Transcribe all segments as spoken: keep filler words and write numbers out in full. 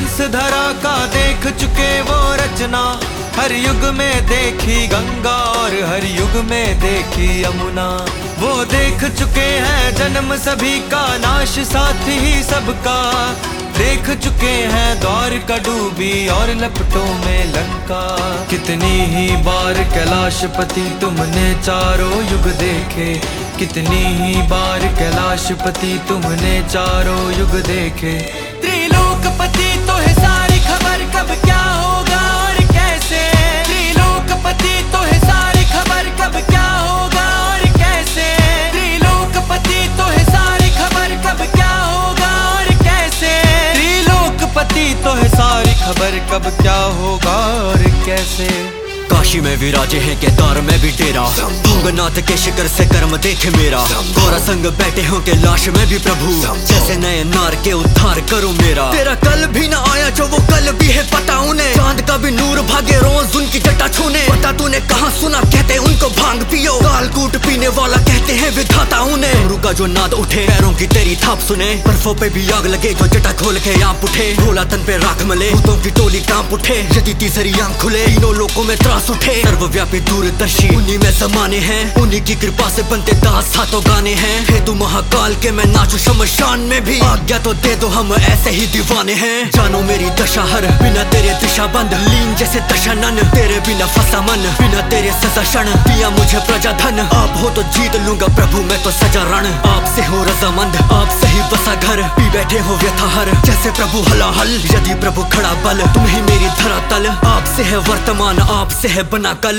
वंश धरा का देख चुके वो रचना। हर युग में देखी गंगा और हर युग में देखी यमुना। वो देख चुके हैं जन्म सभी का, नाश साथ ही सबका। देख चुके हैं द्वार का डूबी और लपटों में लंका। कितनी ही बार कैलाशपति तुमने चारों युग देखे। कितनी ही बार कैलाशपति तुमने चारों युग देखे। त्रिलोकपति तो है सारी खबर, कब क्या होगा और कैसे। त्रिलोकपति तो है सारी खबर, कब क्या होगा और कैसे। त्रिलोकपति तो है सारी खबर, कब क्या होगा और कैसे। त्रिलोकपति तो है सारी खबर, कब क्या होगा और कैसे। काशी में विराजे हैं केदार में भी डेरा। भंगनाथ के शिखर से कर्म देखे मेरा। गौरा संग बैठे हो के लाश में भी प्रभु, जैसे नए नार के उद्धार करो मेरा। तेरा कल भी ना आया जो वो कल भी है पता उन्हें। चांद का भी नूर भागे रोज उनकी जटा छूने। पता तूने कहाँ सुना कहते उनको भांग पियो। कालकूट पीने वाला कहते हैं विधाता उन्हें। डमरू का जो नाद उठे पैरों की तेरी थाप सुने। बर्फों पे भी आग लगे जो जटा खोल के आप उठे। भोला तन पे राख मले भूतों की टोली कांप उठे। यदि तीसरी आंख खुले तीनों लोगों में त्रास उठे। सर्वव्यापी दूरदर्शी उन्हीं में समाने हैं। उन्हीं की कृपा से बनते दास हाथों गाने हैं। हे तू महाकाल के मैं नाचू शमशान में भी। आज्ञा तो दे दो हम ऐसे ही दीवाने हैं। जानो मेरी दशा हर बिना तेरे दिशा बंद। लीन जैसे दशानन तेरे बिना फंसा मन। बिना तेरे सजा क्षण दिया मुझे प्रजाधन। आप हो तो जीत लूंगा प्रभु मैं तो सजा रण। आपसे हो रजामंद आपसे ही बसा घर। पी बैठे हो व्यथा हर जैसे प्रभु हलाहल। यदि प्रभु खड़ा बल तुम ही मेरी धरातल। आपसे है वर्तमान आपसे है बना कल।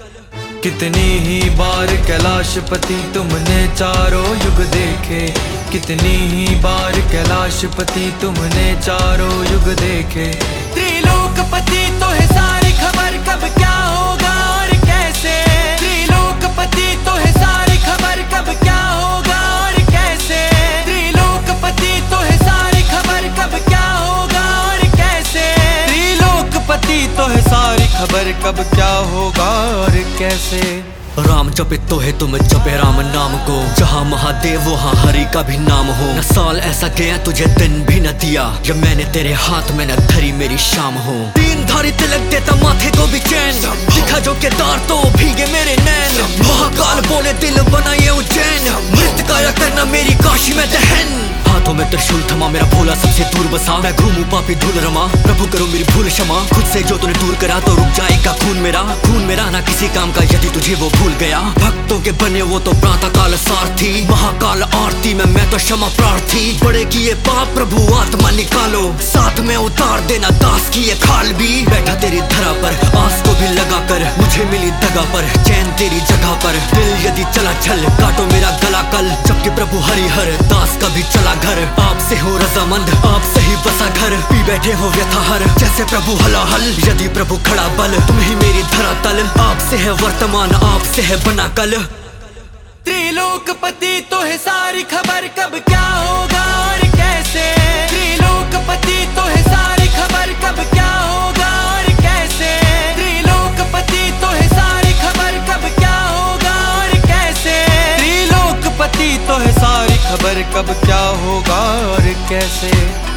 कितनी ही बार कैलाशपति तुमने चारों युग देखे। कितनी ही बार कैलाशपति तुमने चारों युग देखे। त्रिलोकपति तो है सारी खबर, कब क्या होगा और कैसे। त्रिलोकपति तो है सारी खबर, कब क्या होगा और कैसे। त्रिलोकपति तो है सारी खबर, कब क्या होगा और कैसे। त्रिलोकपति तो है सारी खबर, कब क्या होगा और कैसे। राम जपे तो है तुम जपे राम नाम को। जहाँ महादेव वहाँ हरि का भी नाम हो। न साल ऐसा गया तुझे दिन भी न दिया जब मैंने तेरे हाथ में न धरी मेरी शाम हो। तीन धारी तिलक देता माथे को भी चैन। दिखा जो केदार तो भीगे मेरे नैन। महाकाल बोले दिल बनाइए उज्जैन। मृत काया करना मेरी काशी में दहन। हाथों में त्रिशूल थमा मेरा भोला सबसे दूर बसा। मैं घूमू पापी धूल रमा प्रभु करो मेरी भूल क्षमा। खुद से जो तूने दूर करा तो रुक जाएगा खून मेरा। खून मेरा ना किसी काम का यदि तुझे वो भूल गया। भक्तों के बने वो तो प्रातः काल सारथी। महाकाल आरती में मैं तो क्षमा प्रार्थी। बड़े किए पाप प्रभु आत्मा निकालो। साथ में उतार देना दास की ये खाल भी। बैठा तेरी धरा पर आस को भी लगा कर। मुझे मिली दगा पर चैन तेरी जगह पर। दिल यदि चला छल काटो मेरा गला कल। जबकि प्रभु हरिहर दास का भी चला घर। आपसे हो रजामंद आपसे ही बसा घर। पी बैठे हो व्यथा हर जैसे प्रभु हलाहल। यदि प्रभु खड़ा बल तुम ही मेरी धरातल। आपसे है वर्तमान आपसे है बना कल। त्रिलोकपति तो है सारी खबर, कब क्या होगा और कैसे। त्रिलोकपति तो है सारी खबर, कब क्या होगा और कैसे। त्रिलोकपति तो है सारी खबर, कब क्या होगा और कैसे। त्रिलोकपति तो है सारी खबर, कब क्या होगा और कैसे।